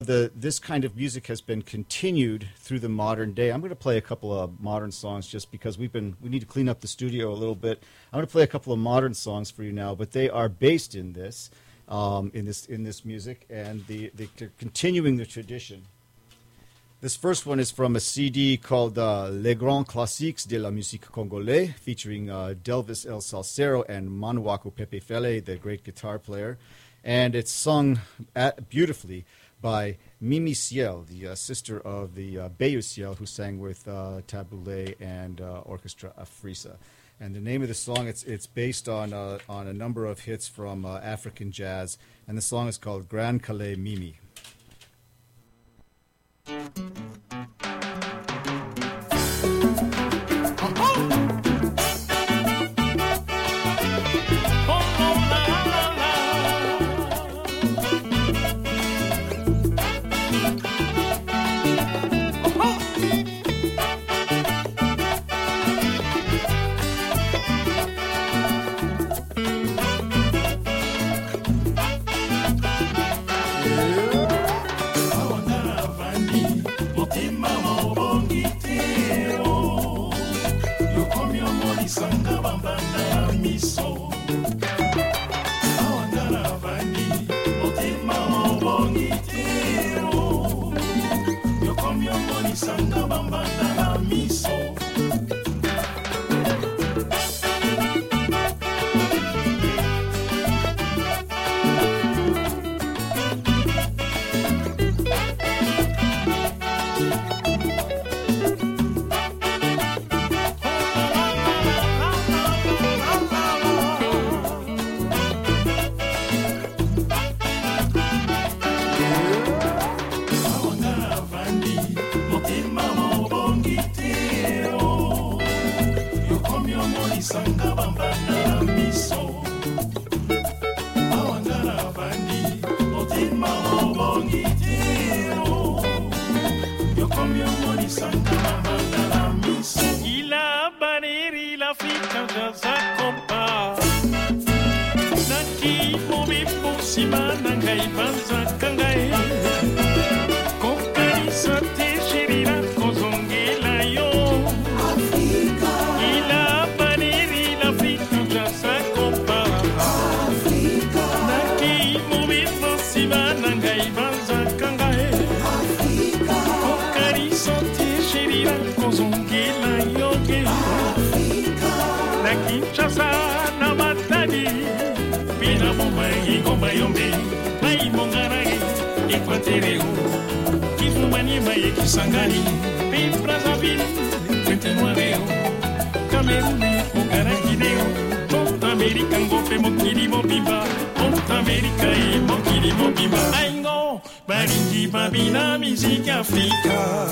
this kind of music has been continued through the modern day. I'm going to play a couple of modern songs just because we need to clean up the studio a little bit. I'm going to play a couple of modern songs for you now, but they are based in this music, and they're continuing the tradition. This first one is from a CD called Les Grands Classiques de la Musique Congolaise, featuring Delvis El Salsero and Manuako Pepe Fele, the great guitar player. And it's sung beautifully by Mimi Ciel, the sister of the Bayou Ciel, who sang with Taboulé and Orchestra Afrisa. And the name of the song, it's based on a number of hits from African jazz, and the song is called Grand Calais Mimi. Kisangani, Pim Brazzaville, Quentin-Noireo, Cameroun, Ogara-Guineo, Mont-American, Gope, Mokili, Mobimba, Mont-America et Mokili, Mobimba. Aingo, Baringi, Babina, musique Africa.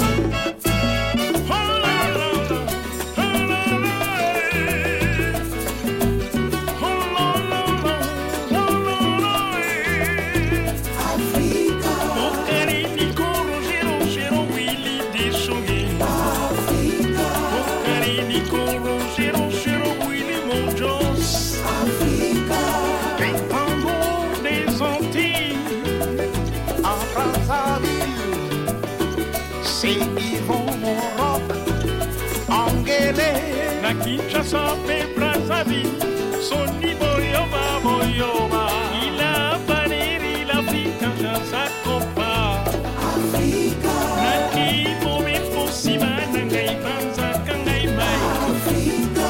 Kinshasa, Brazzaville, Sony Boyoba, Boyoba, il a baneri l'Afrique, sa copa. Africa, Naki, Momi, Fosima, Nangai, Banza, Kangai, Mai. Africa,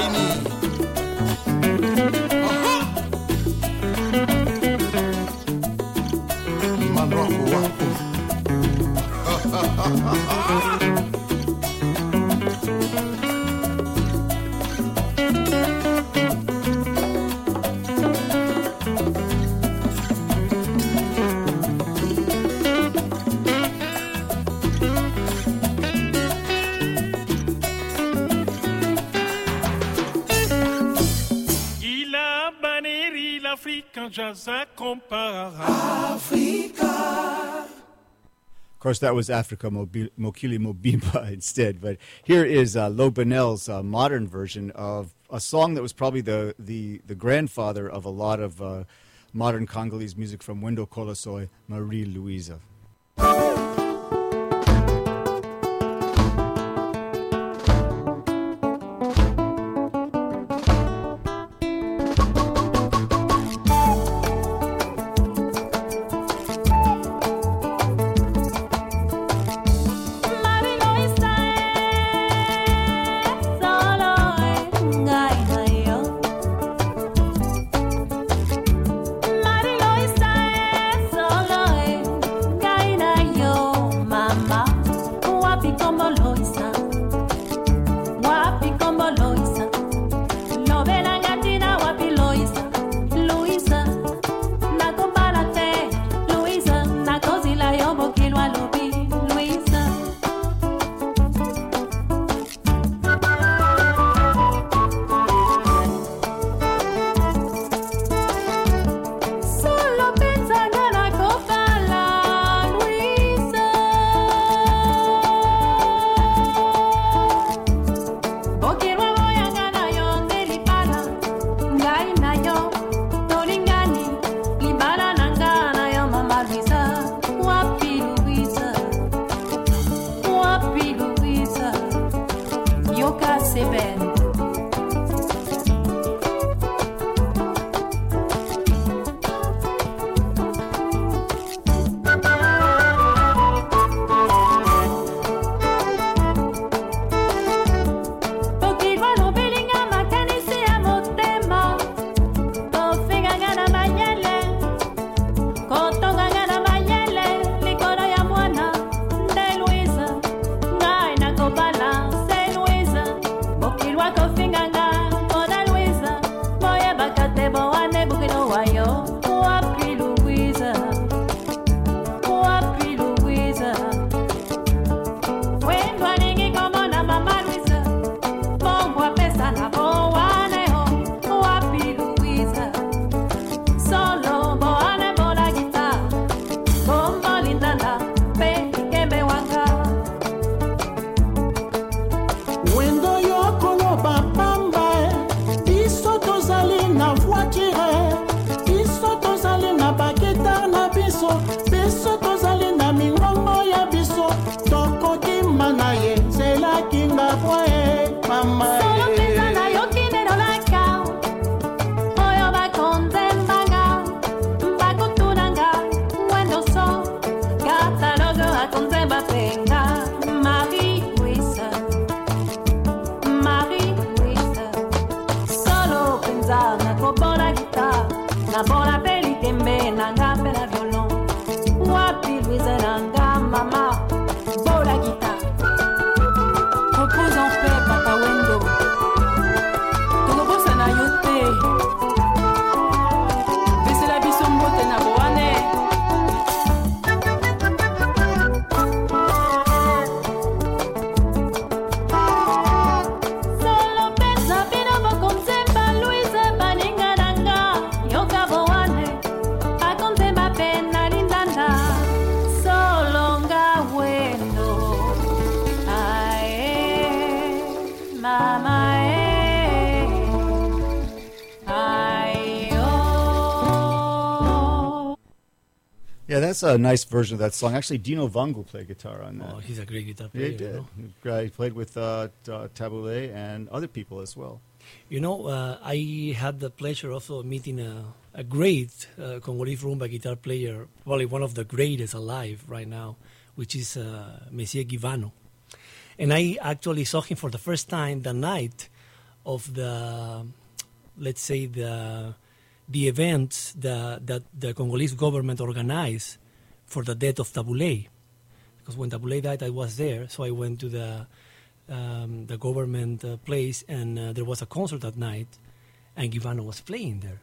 Genie. Manroku, Waku. Of course, that was Africa Mokili Mobimba instead. But here is Lobinel's modern version of a song that was probably the grandfather of a lot of modern Congolese music from Wendo Kolosoy, Marie Louisa. Yeah, that's a nice version of that song. Actually, Dino Vangu played guitar on that. Oh, he's a great guitar player. He did. You know? He played with Tabule and other people as well. You know, I had the pleasure also of meeting a great Congolese rumba guitar player, probably one of the greatest alive right now, which is Monsieur Givano. And I actually saw him for the first time the night of the, let's say, the events that the Congolese government organized for the death of Tabule. Because when Tabule died, I was there, so I went to the government place, and there was a concert that night, and Givano was playing there.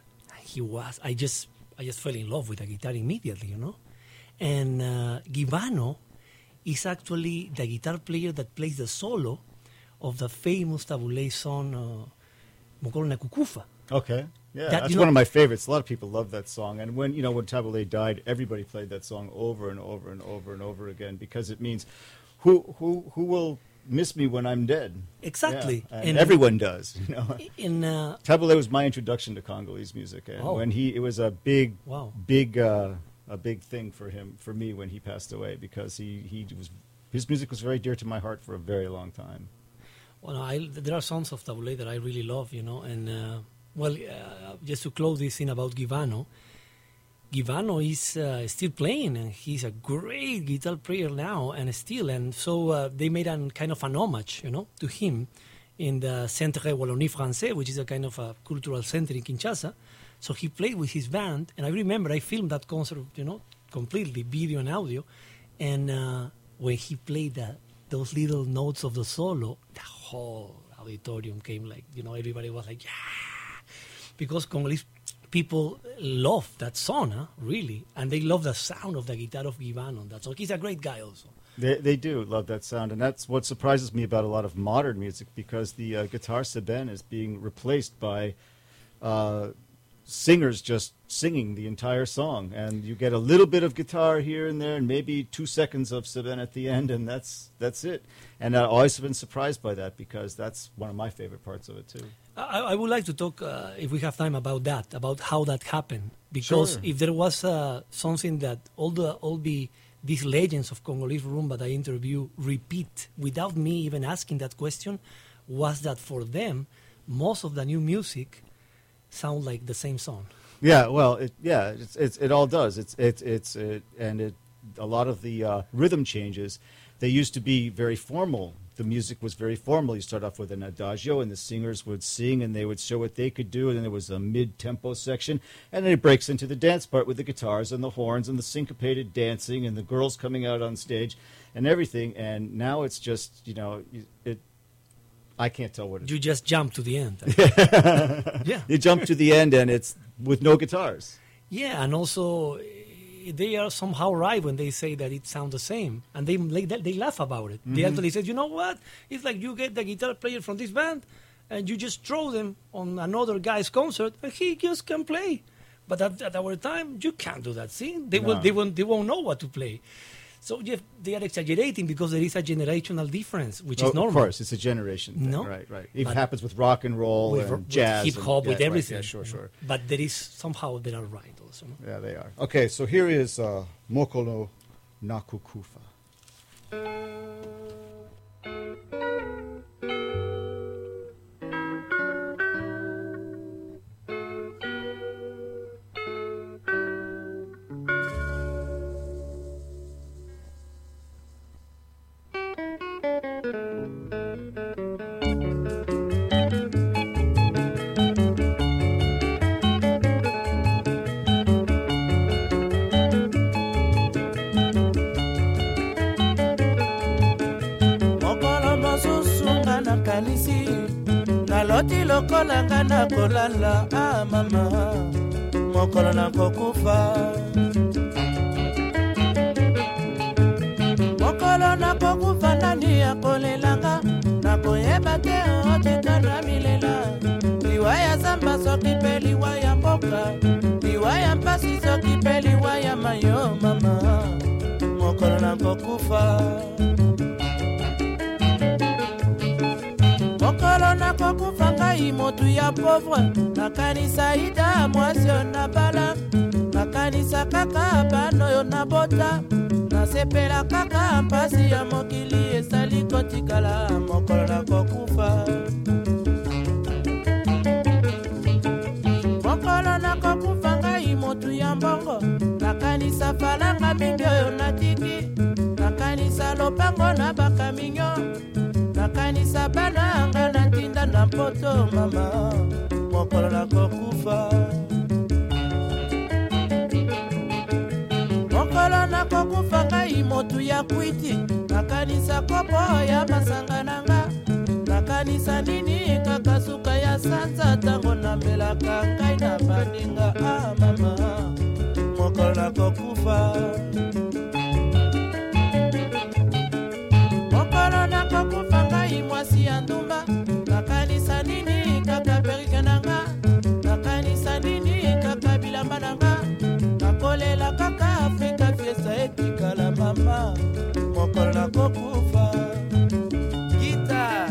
I just fell in love with the guitar immediately, you know. And Givano is actually the guitar player that plays the solo of the famous Tabule song, Mokolo na Kukufa. Okay. Yeah, that's one of my favorites. A lot of people love that song. And when Tabule died, everybody played that song over and over and over and over again, because it means who will miss me when I'm dead? Exactly. Yeah, and everyone does. You know? Tabule was my introduction to Congolese music, and when it was a big thing for me when he passed away, because his music was very dear to my heart for a very long time. Well, there are songs of Tabule that I really love, you know, and just to close this thing about Givano is still playing, and he's a great guitar player now, and so they made a kind of an homage, you know, to him in the Centre Wallonie-Français, which is a kind of a cultural center in Kinshasa. So he played with his band, and I remember I filmed that concert, you know, completely, video and audio, and when he played those little notes of the solo, the whole auditorium came, like, you know, everybody was like, yeah, because Congolese people love that song, really, and they love the sound of the guitar of Givano on that song. He's a great guy also. They do love that sound, and that's what surprises me about a lot of modern music, because the guitar seben is being replaced by singers just singing the entire song, and you get a little bit of guitar here and there, and maybe 2 seconds of seben at the end, and that's it. And I've always been surprised by that, because that's one of my favorite parts of it too. I would like to talk, if we have time, about that, about how that happened, because Sure. if there was something that these legends of Congolese rumba that I interview repeat without me even asking that question, was that for them, most of the new music sound like the same song. Yeah, well, it all does. A lot of the rhythm changes. They used to be very formal. The music was very formal. You start off with an adagio, and the singers would sing, and they would show what they could do. And then there was a mid-tempo section, and then it breaks into the dance part with the guitars and the horns and the syncopated dancing and the girls coming out on stage and everything. And now it's just, I can't tell what it is. You just jump to the end. Yeah. You jump to the end, and it's with no guitars. Yeah, and also they are somehow right when they say that it sounds the same, and they laugh about it. They actually say, you know what? It's like you get the guitar player from this band, and you just throw them on another guy's concert, and he just can play. But at our time, you can't do that. See, they won't know what to play. So they are exaggerating because there is a generational difference, which is normal. Of course, it's a generation thing. No? Right. It happens with rock and roll and jazz. With hip-hop, with everything. Right, yeah, sure. But there is somehow they are right also. No? Yeah, they are. Okay, so here is Mokolo Nakukufa. Naloti lokola nga na kolala mama mokolo na kokufa mokolo na kokufa nani akolelanga na koyeba te otika na milela liwaya zamba soki pe liwaya mboka liwaya mpasi soki pe liwaya mayo mama mokolo na kokufa mokolo na kokufa ngai motu ya pauvre nakanisa ida mwasi oyo nabala nakanisa kaka bana oyo nabota nasepela kaka mpasi ya mokili esali kotikala mokolo na kokufa mokolo na kokufa ngai motu ya mbongo nakanisa falanga mingi oyo natiki nakanisa lopango na bakaminyo nakanisa bana anga na ntinda na mpoto mama mokolo na kokufa mokolo na kokufa ngai motu ya kwiti nakanisa kopo ya masanga nanga nakanisa nini kaka suka ya sanza tango nambelaka ngai na baninga mama mokolo na kokufa mokolo na kokufa ngai mwasi ya ndumba nakanisa nini kaka perike nanga nakanisa nini kaka bilamba nanga nakolela kaka afrika fiesta etikala mama mokolo na kokufa gita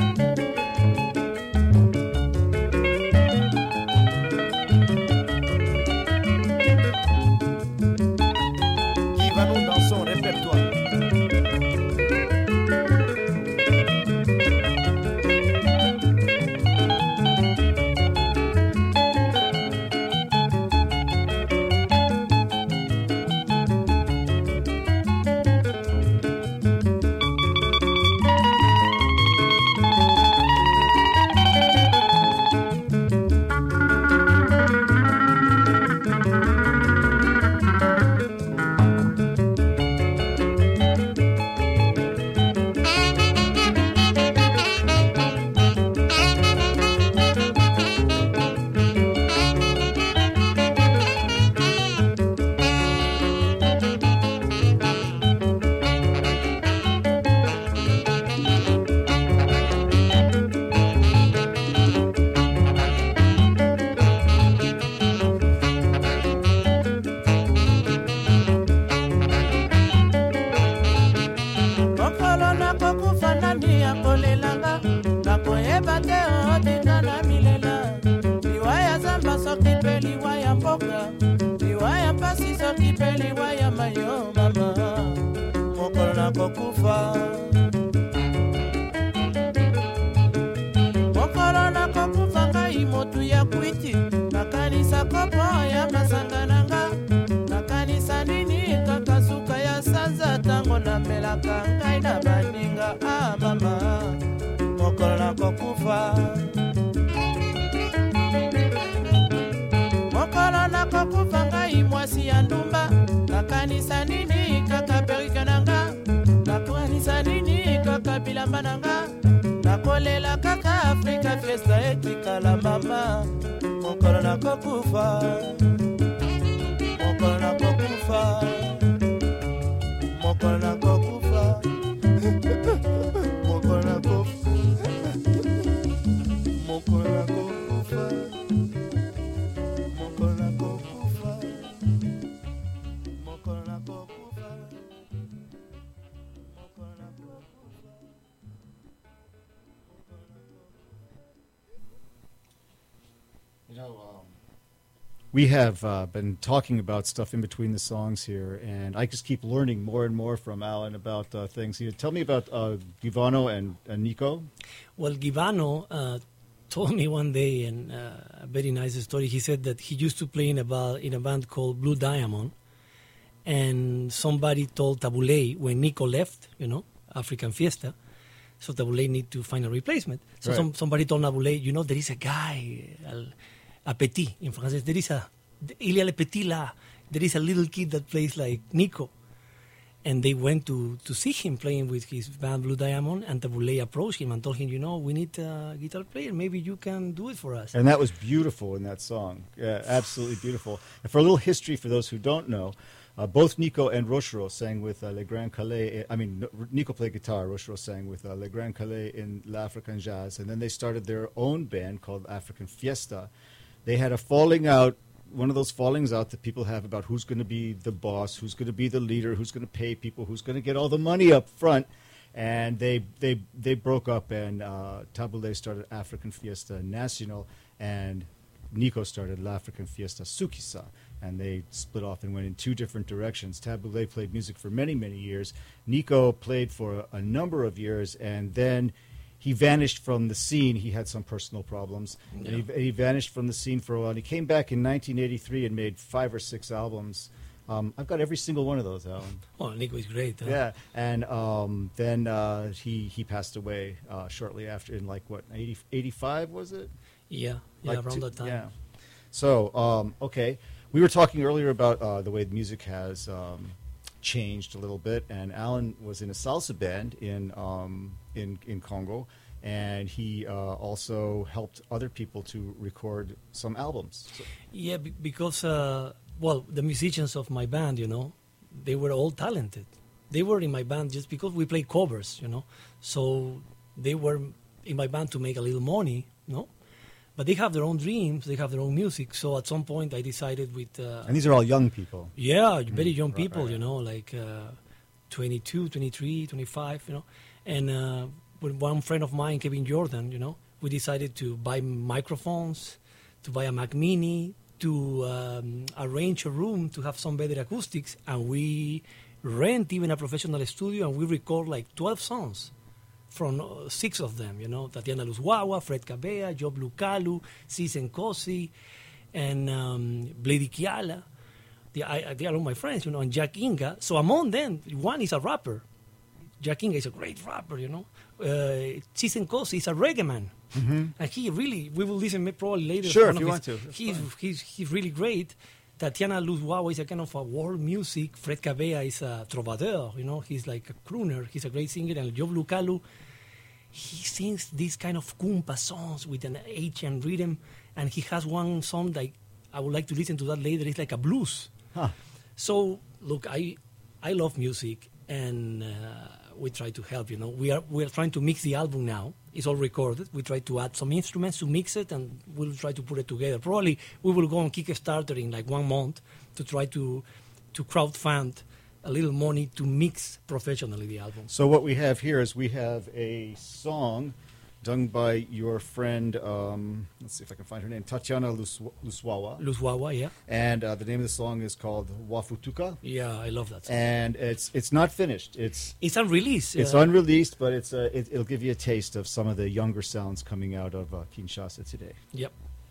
Givano dans son répertoire. mboka liwa ya mpasi soki mpe liwa ya mayo mama mokolo nakokufa mokolo nakokufa ngai motu ya kwiti nakanisa kopo ya masanga nanga nakanisa nini kaka suka ya sanza tango namelaka ngai na baninga mama mokolo nakokufa mokolo nakokufa ngai mwasi ya ndumba nakanisa nini kaka perike nanga nakanisa nini kaka bilamba nanga nakolela kaka Afrika fiesta etikala mama mokolo nakokufa mokolo nakokufa mokolo nakokufa mokolo nakokufa mokolo nakokufa mokolo nakokufa mokolo nakokufa mokolo nakokufa. You know, we have been talking about stuff in between the songs here, and I just keep learning more and more from Alan about things. Tell me about Givano and Nico. Well, Givano told me one day, and a very nice story. He said that he used to play in a band called Blue Diamond, and somebody told Tabule when Nico left, African Fiesta, so Tabule need to find a replacement. So right. Somebody told Tabule, there is a guy, a petit in France. There is il y a le petit là. There is a little kid that plays like Nico. And they went to see him playing with his band Blue Diamond, and Tabule approached him and told him, we need a guitar player. Maybe you can do it for us. And that was beautiful in that song. Yeah, absolutely beautiful. And for a little history for those who don't know, both Nico and Rochereau sang with Le Grand Calais. Nico played guitar, Rochereau sang with Le Grand Calais in L'African Jazz. And then they started their own band called African Fiesta. They had a falling out, one of those fallings out that people have about who's going to be the boss, who's going to be the leader, who's going to pay people, who's going to get all the money up front. And they broke up, and Tabule started African Fiesta Nacional, and Nico started L'African Fiesta Sukisa. And they split off and went in two different directions. Tabule played music for many, many years. Nico played for a number of years, and then he vanished from the scene. He had some personal problems. Yeah. And he vanished from the scene for a while. And he came back in 1983 and made 5 or 6 albums. I've got every single one of those, Alan. Oh, Nico is great. Huh? Yeah, and then he passed away shortly after, in 85 was it? Yeah, around that time. Yeah. So, okay. We were talking earlier about the way the music has changed a little bit, and Alan was in a salsa band in Congo, and he also helped other people to record some albums. So. Yeah, because the musicians of my band, they were all talented. They were in my band just because we played covers, So they were in my band to make a little money, But they have their own dreams, they have their own music. So at some point I decided with... and these are all young people. Yeah, very young people, right. Like 22, 23, 25, And with one friend of mine, Kevin Jordan, we decided to buy microphones, to buy a Mac Mini, to arrange a room to have some better acoustics. And we rent even a professional studio, and we record 12 songs. From 6 of them, Tatiana Luzwawa, Fred Cabea, Job Lukalu, Cisen Kosi, and Blady Kiala. They are all my friends, and Jack Inga. So among them, one is a rapper. Jack Inga is a great rapper, Cisen Kosi is a reggae man. Mm-hmm. And he really, we will listen probably later. Sure, if you want to. He's really great. Tatiana Luzwawa is a kind of a world music. Fred Cabea is a trovador, he's like a crooner. He's a great singer. And Job Lukalu, he sings these kind of kumpa songs with an Haitian rhythm. And he has one song that I would like to listen to that later. It's like a blues. Huh. So, look, I love music, and we try to help, We are trying to mix the album now. It's all recorded. We try to add some instruments to mix it, and we'll try to put it together. Probably we will go on Kickstarter in 1 month to try to crowdfund a little money to mix professionally the album. So what we have here is we have a song done by your friend, let's see if I can find her name, Tatiana Luswawa. Luswawa, yeah. And the name of the song is called Wafutuka. Yeah, I love that song. And it's not finished. It's unreleased. It's unreleased, but it'll give you a taste of some of the younger sounds coming out of Kinshasa today. Yep.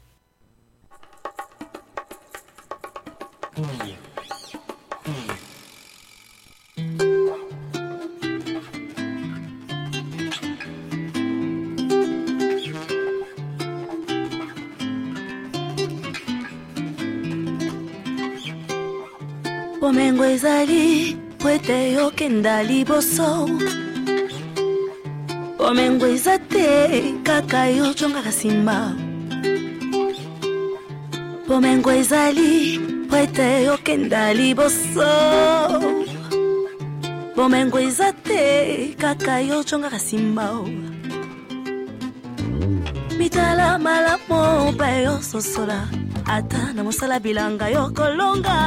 Bomengo ezali wete yokenda liboso. Bomengo eza te kaka yo chongaka nsima. Bomengo ezali wete yokenda liboso. Bomengo eza te kaka yo chongaka nsima. Mitala malamo pa yo sosola. Ata na mosala bilanga yo kolonga.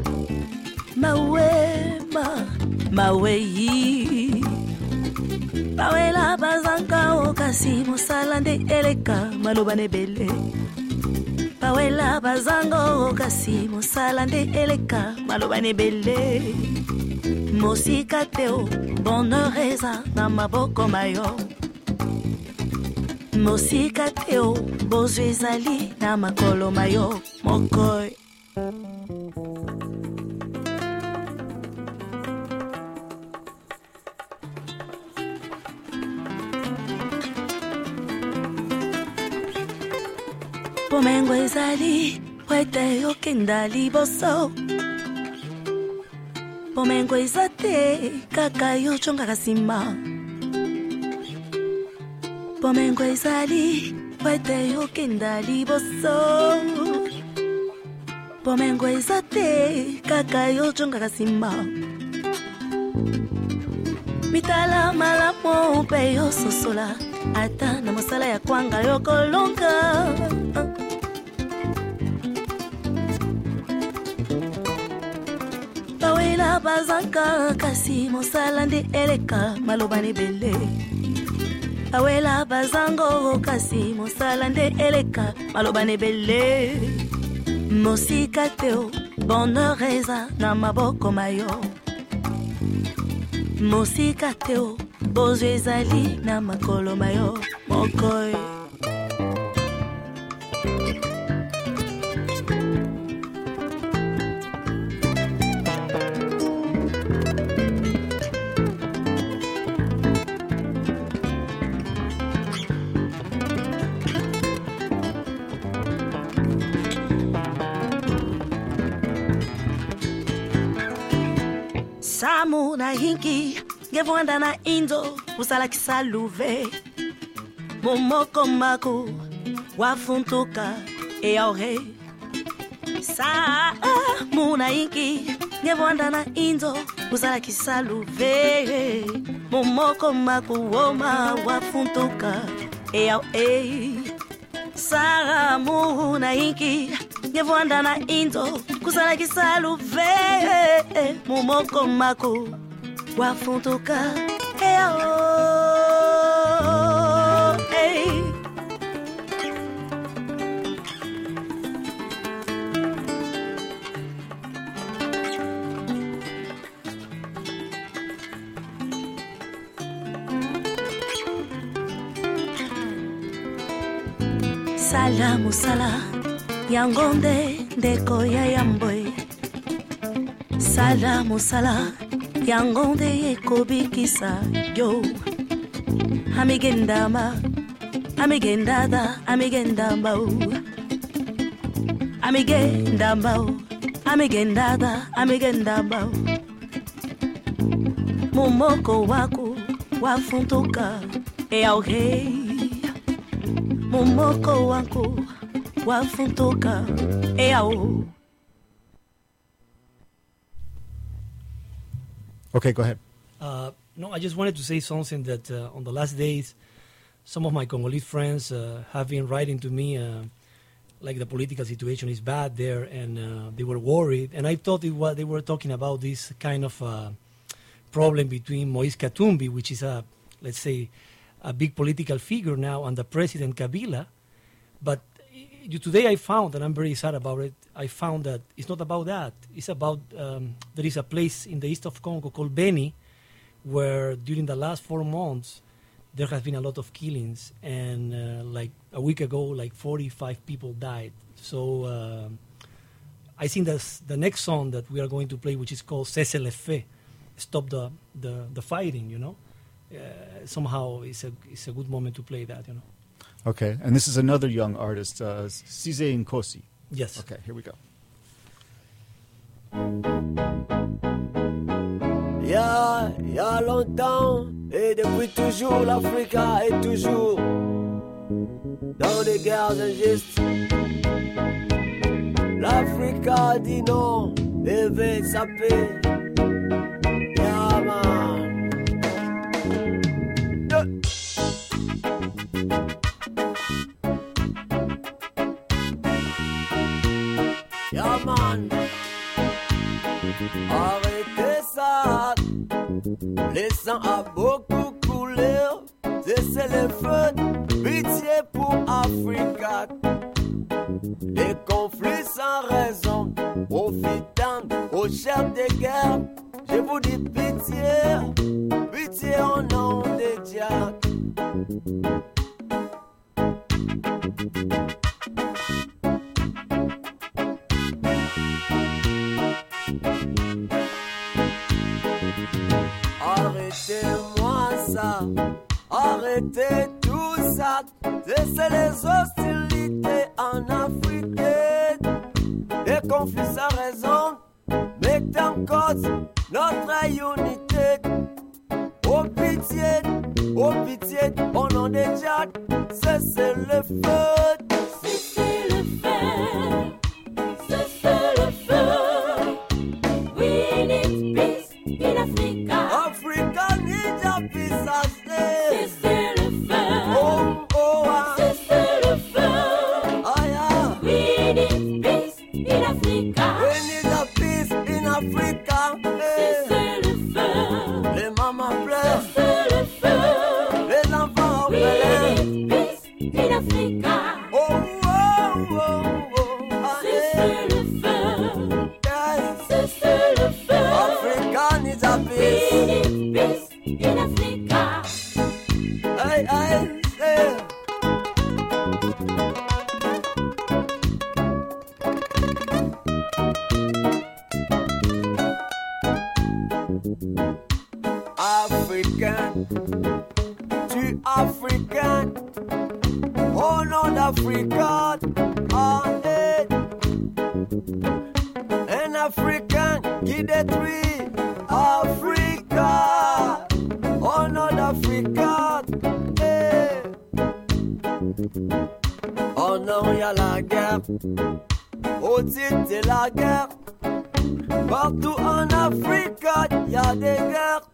Maweyi Bawela bazanga okasi mosala nde eleka maloba nebele. Bawela bazanga okasi mosala nde eleka maloba nebele. Mosika teo bonheur eza na maboko mayo. Mosika teo bozwi ezali na makolo mayo mokoy. Bomengo ezali wete yokenda liboso. Bomengo eza te kaka yo chongaka nsima. Bomengo ezali wete yokenda liboso. Bomengo eza te kaka yo chongaka nsima. Mitala malamo pe yo sosola. Ata na mosala ya kwanga yo kolonga. Bawela bazanga kasi mosala nde eleka maloba nebele. Bawela bazango kasi mosala nde eleka maloba nebele. Mosika teo bonheur eza na maboko mayo. Mosika teo bozwi ezali na makolo mayo mokoy. Samu na hinki ngevwanda na indo usala kisaluve. Momoko maku wafuntuka eyaore. Samu na hinki ngevwanda na indo usala kisaluve. Momoko maku woma wafuntuka eyaore. Samu na hinki ngevwanda na indo kusala kisaluve. Momoko maku wafuntuka Sala musala yangonde ndeko ya yamboy. Sala musala yangonde ekobikisa yo. Amigendama amigendada amigendamba. Amigendamba amigendada amigendamba. Momoko waku wafuntuka eyaore. Momoko waku wafuntuka eyao. Okay, go ahead. No, I just wanted to say something that on the last days, some of my Congolese friends have been writing to me like the political situation is bad there, and they were worried. And I thought they were talking about this kind of problem between Moise Katumbi, which is let's say, a big political figure now under President Kabila. But today I found, and I'm very sad about it, I found that it's not about that. It's about, there is a place in the east of Congo called Beni, where during the last 4 months, there has been a lot of killings. And like a week ago, like 45 people died. So I think that's the next song that we are going to play, which is called Cessez-le-Feu, Stop the Fighting, you know. Somehow it's a good moment to play that, you know. Okay, and this is another young artist, Cisse Nkosi. Yes. Okay, here we go. Il y a longtemps et depuis toujours, l'Afrique est toujours dans des guerres injustes. L'Afrique a dit non et veut sa paix. Yeah, man. Yeah, man. Arrêtez ça. Le sang a beaucoup coulé. Cessez le feu. Pitié pour Africa. Des conflits sans raison, profitant aux chefs de guerre. Je vous dis pitié, pitié au nom de Dieu. Arrêtez-moi ça, arrêtez tout ça, cessez les hostilités en Afrique. Des conflits sans raison mettent en cause notre unité. Oh pitié, au nom de Dieu, cessez le feu. Cessez le feu, cessez le feu. We need peace in Africa. Africa needs a peace as day. Cessez le feu, Cessez le feu. yeah. We need peace in Africa. We need a peace in Africa. Cessez le feu, Les mamans pleurent, cessez le feu. les enfants We pleurent. need peace in Africa. Cessez le feu, cessez le feu. Africa needs a We peace. need peace in Africa. Hey. Africain, tu africain, au nom d'Africa, un Africain qui détruit Africa, au nom d'Africa. Oh non, il y a la guerre, au titre de la guerre. Partout en Afrique, il y a des guerres.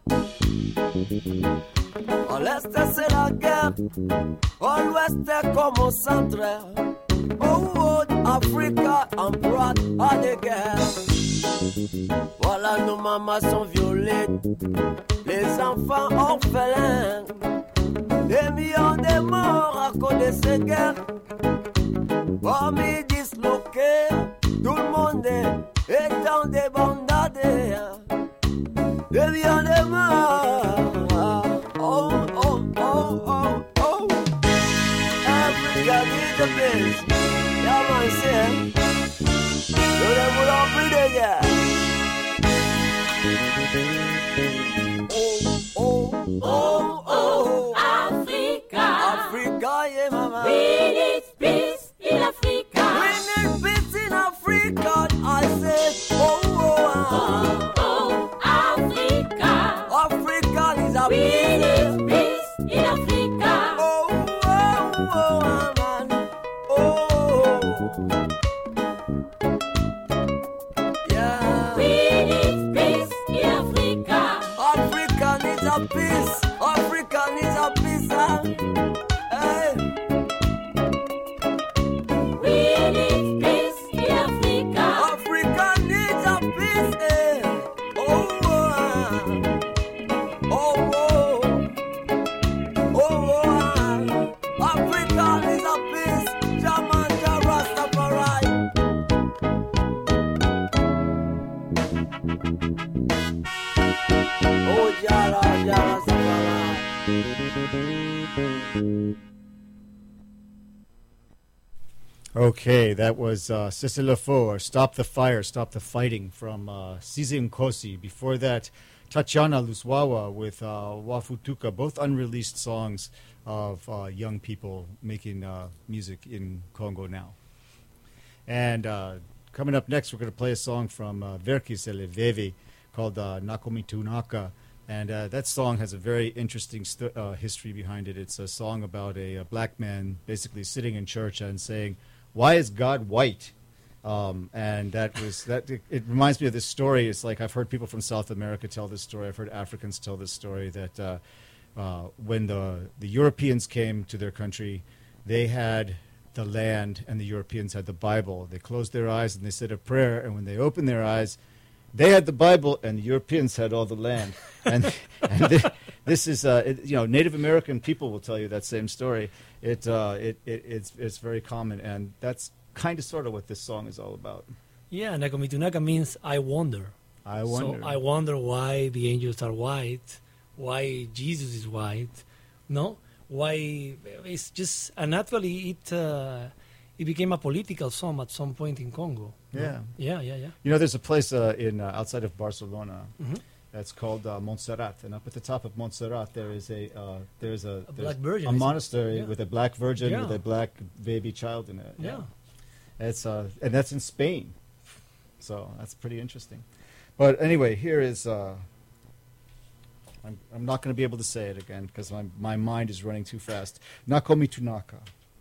En l'Est, c'est la guerre. En l'Ouest, comme au centre. Oh, Africa, en proie à des guerres. Voilà, nos mamans sont violées. Les enfants orphelins. Des millions de morts à cause de ces guerres. Parmi disloqués, tout le monde est dans des bandades. Des millions de morts. Oh. Africa needs a peace. Yeah, man, say. Nous ne voulons plus de guerre. Oh. Africa. Africa, yeah, mama. We need peace in Africa. We need peace in Africa. I say, Africa. Africa is a We peace. need peace in Africa. Man. Yeah. We need peace in Africa. Africa needs a peace. Africa needs a peace. Hey. We need peace in Africa. Africa needs a peace. Oh. Okay, that was Cessez le Feu, or Stop the Fire, Stop the Fighting, from Size Nkosi. Before that, Tatiana Luswawa with Wafutuka, both unreleased songs of young people making music in Congo now. And coming up next, we're going to play a song from Verkis Eleveve called Nakomitunaka. And that song has a very interesting history behind it. It's a song about a black man basically sitting in church and saying, "Why is God white?" And it reminds me of this story. It's like I've heard people from South America tell this story. I've heard Africans tell this story that when the Europeans came to their country, they had the land and the Europeans had the Bible. They closed their eyes and they said a prayer, and when they opened their eyes, they had the Bible and the Europeans had all the land. And this is, Native American people will tell you that same story. It's very common, and that's kind of sort of what this song is all about. Yeah, Nakomitunaka means I wonder. I wonder. So I wonder why the angels are white, why Jesus is white, no? Why it's just, and actually it became a political song at some point in Congo. Yeah. Yeah. You know, there's a place in outside of Barcelona that's called Montserrat, and up at the top of Montserrat there is a Black Virgin, a monastery yeah. with a black virgin Yeah. with a black baby child in it. Yeah. It's and that's in Spain, so that's pretty interesting. But anyway, here is. I'm not going to be able to say it again because my mind is running too fast. Nakomitunaka.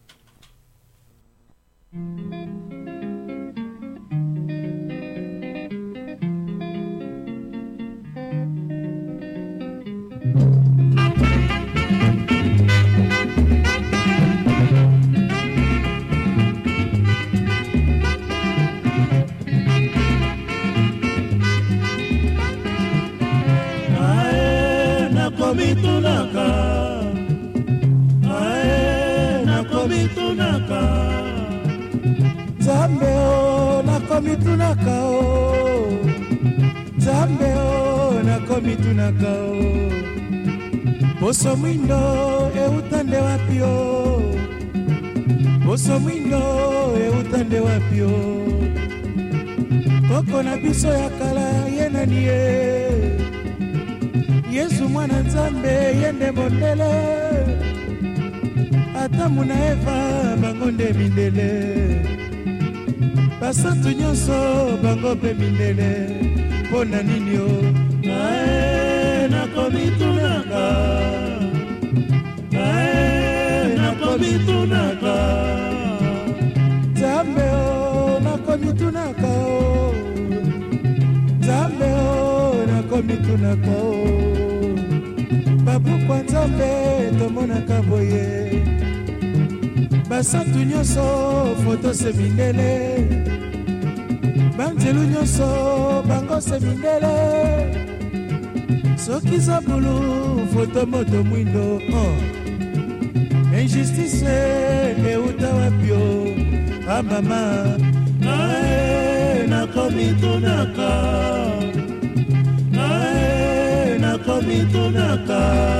Nakomitunaka Zambe o nakomitunaka o Zambe o nakomitunaka o Boso mwindo eutande wapi o Boso mwindo eutande wapi o Koko na biso ya kala yena niye Yesu mwana Nzambe yende mondele Adamu na Eva bango nde mindele Basantu nyonso bango pe mindele Pona nini o Ae nakomitunaka Ae nakomitunaka Nzambe o nakomitunaka o Nzambe o nakomitunaka o Babu kwa Nzambe tomonaka boye Basantu nyonso foto se mindele Banzelu nyonso bango se mindele Soki zabulu foto moto mwindo Injustice euta wapio mama Ae nakomitunaka Ae nakomitunaka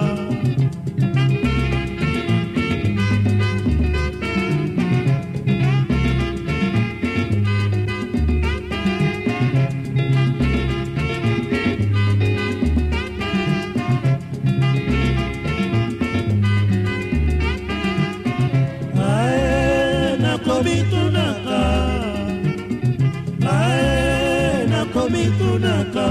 Nakomitunaka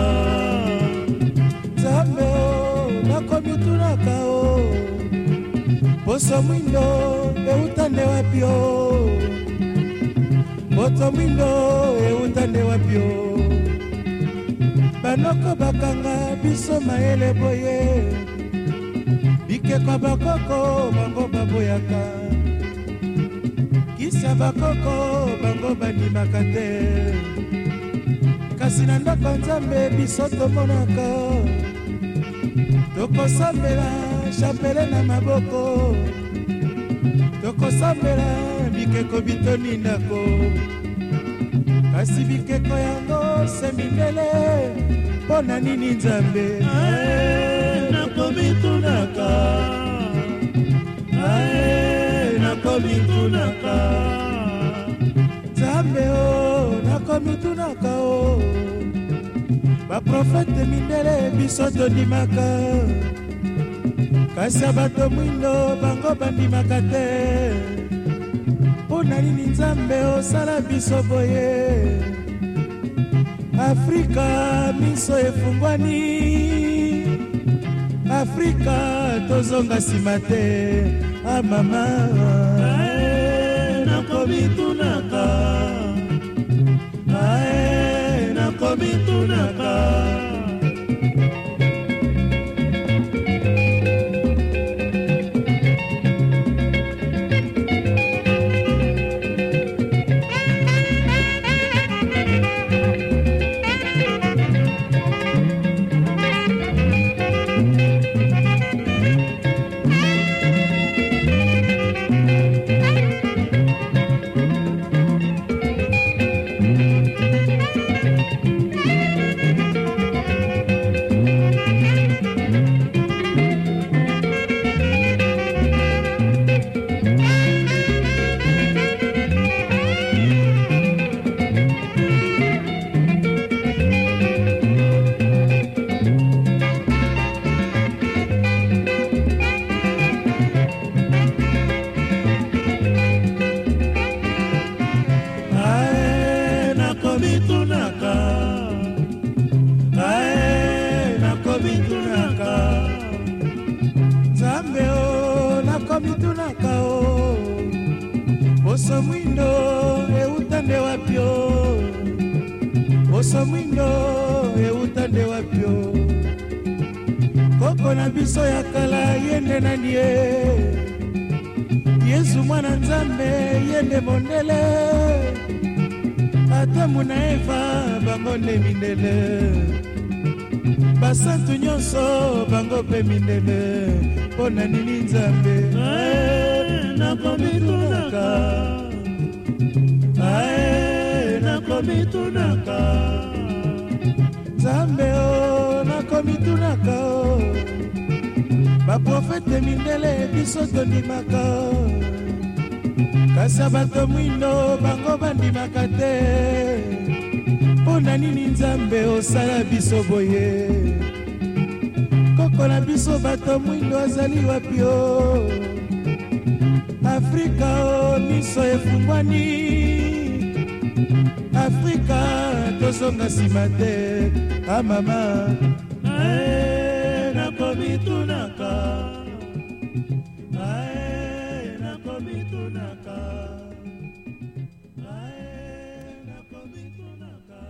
Zambe o nakomitunaka o Boso mwindo eutande wapi o Boso mwindo eutande wapi o Banoko bakanga biso maele boye Bikeko bakoko bango baboyaka Kisa bakoko bango banimaka te Kasi na ndako Nzambe biso tomonaka Tokosambela chapele na maboko Tokosambela bikeko bitoni ndako Kasi bikeko yango se mindele Pona nini Nzambe Ae nakomitunaka nakomitunaka Nzambe o nakomitunaka o baprofete mindele biso tondimaka kasi bato mwindo bango bandimaka te mpo na nini Nzambe osala biso boye Afrika miso efungwani Afrika tozonga nsima te amama nakomitunaka nakomitunaka Oso mwindo eutande wapyo Oso mwindo eutande wapyo Koko na biso ya kala yende nanie Yesu mwana Nzambe yende mondele Adamu na Eva bango nde mindele Basantu nyonso bango pe mindele Pona nini Nzambe nakomitunaka nakomitunaka Nzambe o nakomitunaka o baprofete mindele biso tondimaka kasi bato mwindo bango bandimaka te mpo na nini Nzambe osala biso boye koko na biso bato mwindo azali wapi o Afrika o miso efungwani Afrika tozonga nsima te amama nakomitunaka nakomitunaka nakomitunaka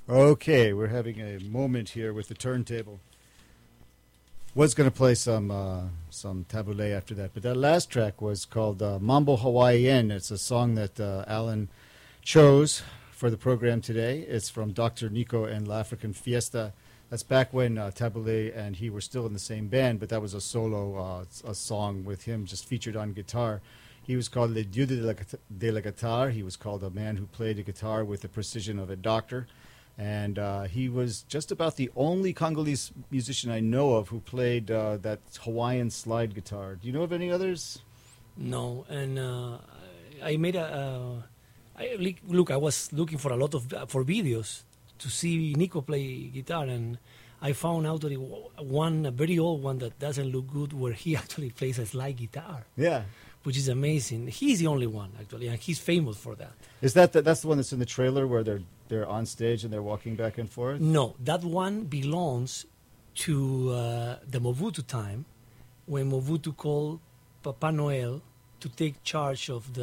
Okay, we're having a moment here with the turntable. Was going to play some tabule after that, but that last track was called Mambo Hawaiian. It's a song that Alan chose for the program today. It's from Dr. Nico and La African Fiesta. That's back when Tabule and he were still in the same band, but that was a solo a song with him just featured on guitar. He was called Le Dieu de la Guitare. He was called a man who played the guitar with the precision of a doctor. And he was just about the only Congolese musician I know of who played that Hawaiian slide guitar. Do you know of any others? No, and I made look. I was looking for a lot of for videos to see Nico play guitar, and I found out that a very old one that doesn't look good, where he actually plays a slide guitar. Yeah. Which is amazing. He's the only one, actually, and he's famous for that. Is that's the one that's in the trailer where they're on stage and they're walking back and forth? No, that one belongs to the Mobutu time, when Mobutu called Papa Noel to take charge of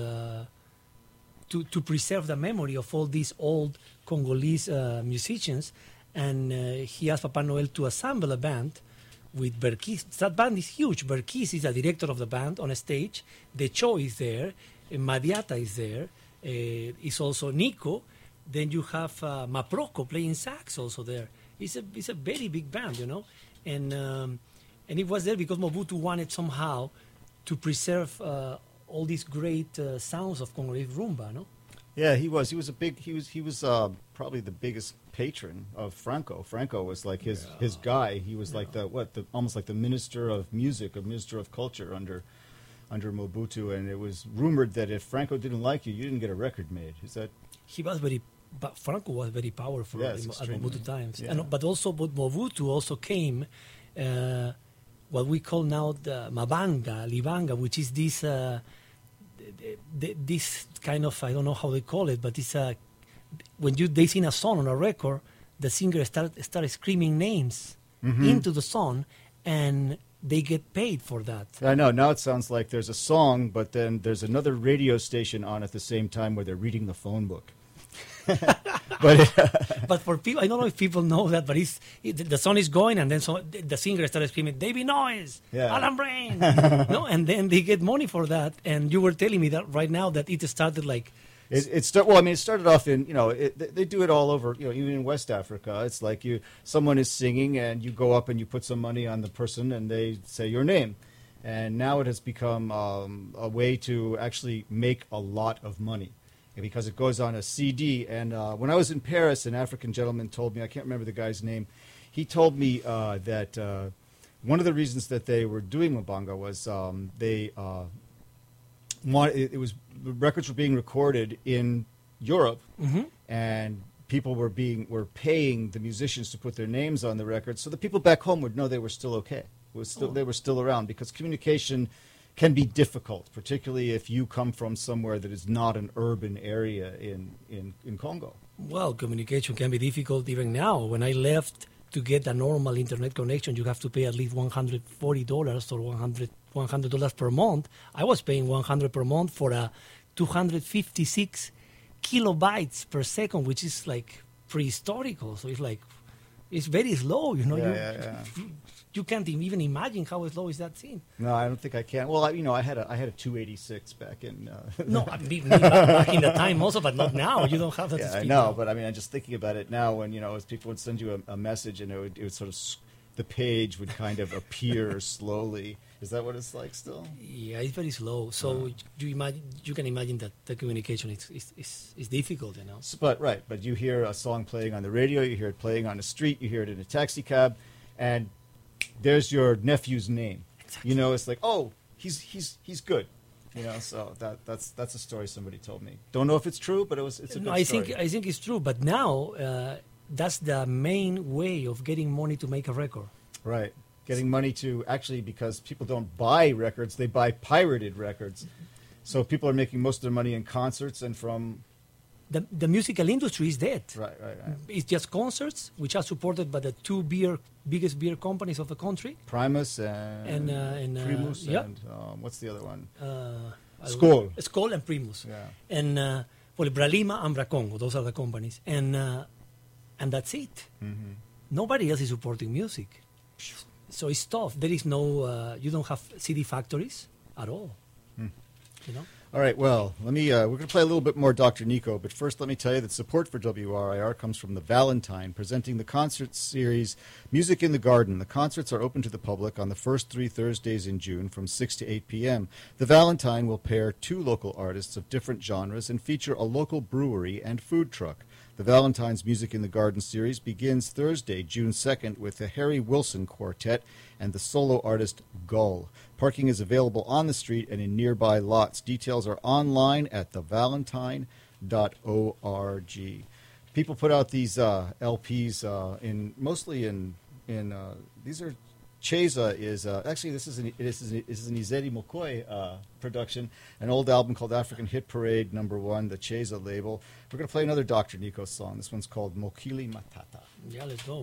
to preserve the memory of all these old Congolese musicians, and he asked Papa Noel to assemble a band with Berkis. That band is huge. Berkis is the director of the band on a stage. Decho is there. Madiata is there. Is also Nico. Then you have Maproko playing sax also there. It's a very big band, you know. And it was there because Mobutu wanted somehow to preserve all these great sounds of Congolese rumba, no? Yeah, he was probably the biggest patron of Franco. Franco was like his guy. He was like almost like the minister of music, a minister of culture under Mobutu. And it was rumored that if Franco didn't like you, you didn't get a record made. Is that? But Franco was very powerful at Mobutu times. Yeah. But Mobutu also came what we call now the Mabanga, Libanga, which is this this kind of, I don't know how they call it, but it's when they sing a song on a record, the singer start screaming names into the song, and they get paid for that. I know. Now it sounds like there's a song, but then there's another radio station on at the same time where they're reading the phone book. But for people, I don't know if people know that, but the song is going, and then the singer started screaming, Davy Noyes, Alan Brain, no, and then they get money for that. And you were telling me that right now that it started like. It started off in, they do it all over, even in West Africa. It's like someone is singing and you go up and you put some money on the person and they say your name. And now it has become a way to actually make a lot of money because it goes on a CD. And when I was in Paris, an African gentleman told me, I can't remember the guy's name, he told me that one of the reasons that they were doing Mabanga was the records were being recorded in Europe, and people were paying the musicians to put their names on the records, so the people back home would know they were still okay. They were still around, because communication can be difficult, particularly if you come from somewhere that is not an urban area in Congo. Well, communication can be difficult even now. When I left to get a normal internet connection, you have to pay at least $140 or $100 per month. I was paying $100 per month for a 256 kilobytes per second, which is like prehistorical. So it's very slow, You can't even imagine how slow is that thing. No, I don't think I can. Well, I had a 286 back in. No, back in the time also, but not now. You don't have that. Yeah, I know, but I'm just thinking about it now. When as people would send you a message, and it would sort of the page would kind of appear slowly. Is that what it's like still? Yeah, it's very slow. So you can imagine that the communication is difficult, But you hear a song playing on the radio, you hear it playing on the street, you hear it in a taxi cab, and there's your nephew's name. Exactly. It's like, oh, he's good. So that's a story somebody told me. Don't know if it's true, but it's a good story. I think it's true, but now that's the main way of getting money to make a record. Right. Getting money to actually, because people don't buy records, they buy pirated records. So people are making most of their money in concerts and from... The musical industry is dead. Right. It's just concerts, which are supported by the two biggest beer companies of the country. Primus and Primus and what's the other one? Skol. Skol and Primus. Yeah. And Bralima and Bracongo, those are the companies. And and that's it. Nobody else is supporting music. So it's tough. There is no, you don't have CD factories at all. You know? All right, well, let me. We're going to play a little bit more Dr. Nico, but first let me tell you that support for WRIR comes from the Valentine, presenting the concert series Music in the Garden. The concerts are open to the public on the first 3 Thursdays in June from 6 to 8 p.m. The Valentine will pair 2 local artists of different genres and feature a local brewery and food truck. The Valentine's Music in the Garden series begins Thursday, June 2nd, with the Harry Wilson Quartet and the solo artist Gull. Parking is available on the street and in nearby lots. Details are online at thevalentine.org. People put out these LPs mostly in these are Cheza is actually this is an Izeri Mokoi production, an old album called African Hit Parade #1, the Cheza label. We're going to play another Dr. Nico song. This one's called Mokili Matata. Yeah, let's go.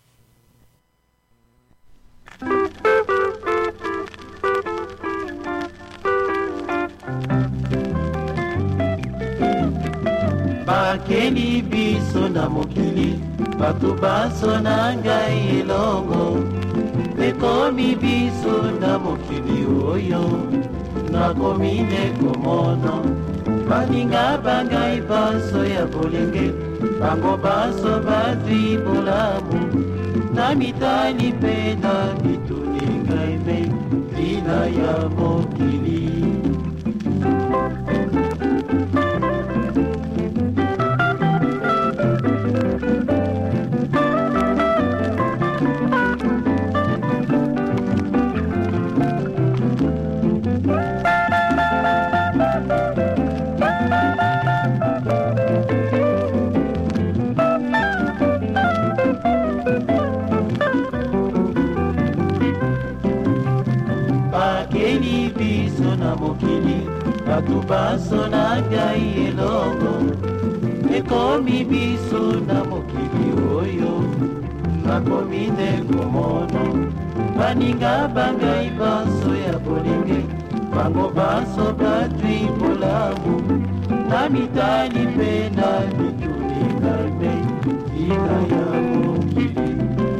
Bakeni biso na mokili bato baso na ngai elongo ekomi biso na mokili oyo nakomi ndeko mono baninga bangai baso ya bolenge bango baso bazwi bolamu na mitali mpe na mituni ngai mpe tina ya mokili. Bato baso na ngai elongo ekomi biso na mokili oyo nakomi ndeko mono baninga bangai baso ya bolenge bango baso bazwi bolamu na mitali mpe na mituni ngai mpe tina ya mokili.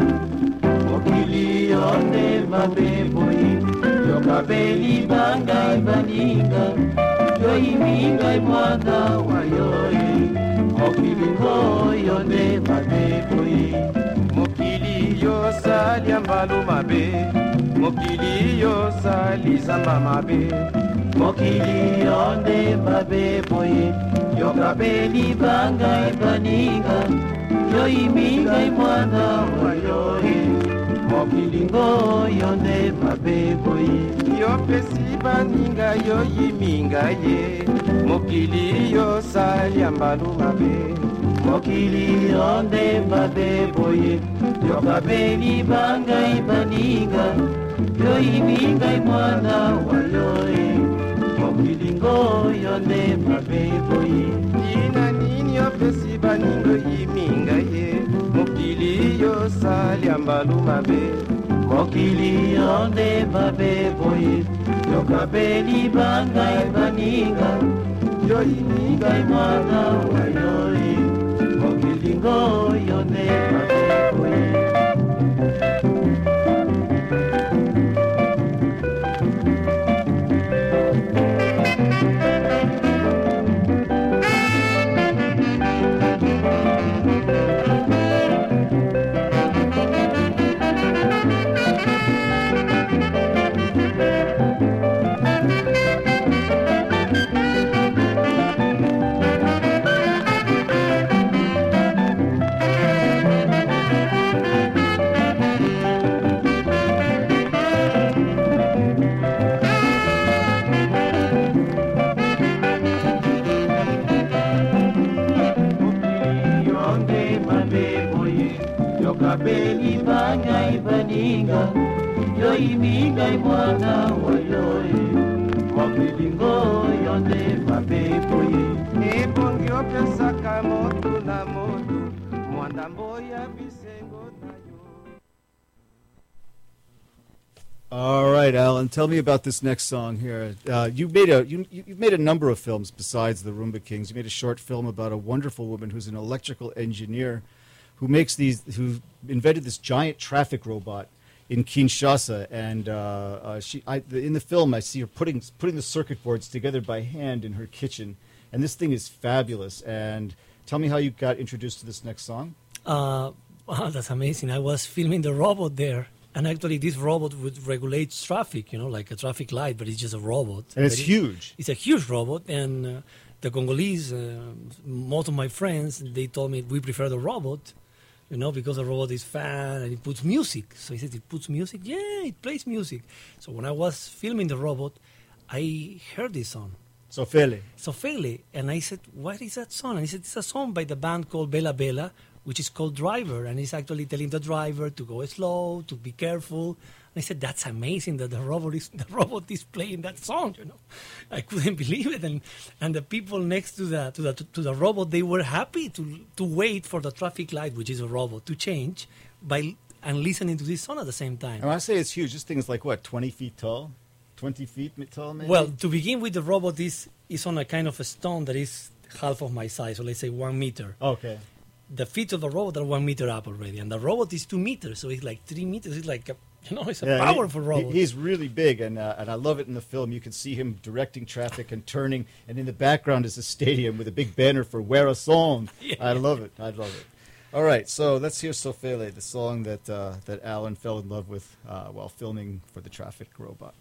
Mokili yonde mabe boyi yokabeli bangai baninga yoyimingai mwana wayoyi mokili ngoyo nde mabe boyi. mokili yosali mbalu mabe mokili yosali zamba mabe mokili yonde mabe boyi yokabeli bangai baninga yoyimingai mwana wayoyi mokili ngoyo nde mabe boyi. yopesi baninga yoyiminga ye mokili yosali mbalu mabe mokili yonde mabe boye yokabeli bangai baninga yoyimingai mwana wayoye mokili ngoyo nde mabe boye. tina nini yopesi baninga yoyiminga ye mokili yosali mbalu mabe mokili yonde mabe boye yokabeli bangai baninga yoyimingai mwana wayoye mokili ngoyo nde mabe boye. Yokabeli bangai baninga yoyimingai mwana wayoye mokili ngoyo nde mabe boye. ebongi opesaka motu na motu mwandambo ya bisengo tayo. All right, Alan, tell me about this next song here. You've made a number of films besides the Rumba Kings. You made a short film about a wonderful woman who's an electrical engineer who invented this giant traffic robot in Kinshasa, and in the film I see her putting the circuit boards together by hand in her kitchen, and this thing is fabulous. And tell me how you got introduced to this next song. Wow, that's amazing. I was filming the robot there, and actually this robot would regulate traffic, like a traffic light, but it's just a robot. And it's huge. It's a huge robot, and the Congolese, most of my friends, they told me we prefer the robot, because the robot is fast and it puts music. So he said, it puts music? Yeah, it plays music. So when I was filming the robot, I heard this song. Sofele. And I said, what is that song? And he said, it's a song by the band called Bella Bella, which is called Driver. And he's actually telling the driver to go slow, to be careful. And I said, that's amazing that the robot is playing that song, I couldn't believe it. And the people next to the robot, they were happy to wait for the traffic light, which is a robot, to change and listening to this song at the same time. And when I say it's huge, this thing is like, what, 20 feet tall? 20 feet tall, maybe? Well, to begin with, the robot is on a kind of a stone that is half of my size, so let's say 1 meter. Okay. The feet of the robot are 1 meter up already, and the robot is 2 meters, so it's like 3 meters. It's like it's a powerful robot. He's really big, and I love it in the film. You can see him directing traffic and turning, and in the background is a stadium with a big banner for "Wear a Song." Yeah. I love it. All right, so let's hear Sofele, the song that Alan fell in love with while filming for the traffic robot.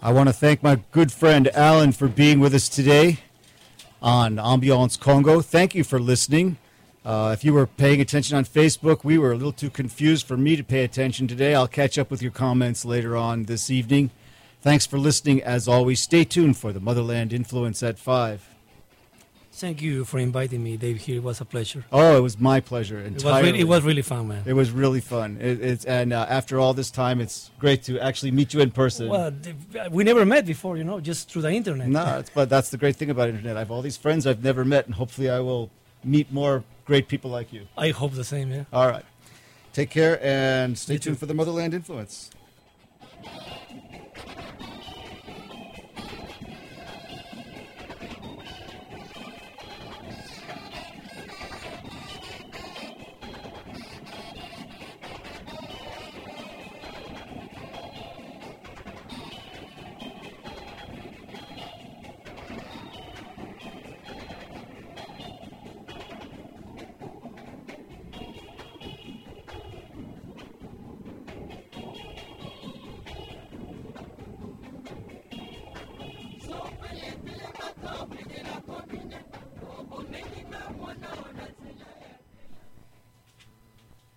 I want to thank my good friend Alan for being with us today on Ambiance Congo. Thank you for listening. If you were paying attention on Facebook, we were a little too confused for me to pay attention today. I'll catch up with your comments later on this evening. Thanks for listening. As always, stay tuned for the Motherland Influence at 5. Thank you for inviting me, Dave. Here, it was a pleasure. Oh, it was my pleasure entirely. It was really fun, man. It was really fun. And after all this time, it's great to actually meet you in person. Well, we never met before, just through the internet. No, but that's the great thing about internet. I have all these friends I've never met, and hopefully I will meet more great people like you. I hope the same, yeah. All right. Take care and stay tuned for the Motherland Influence.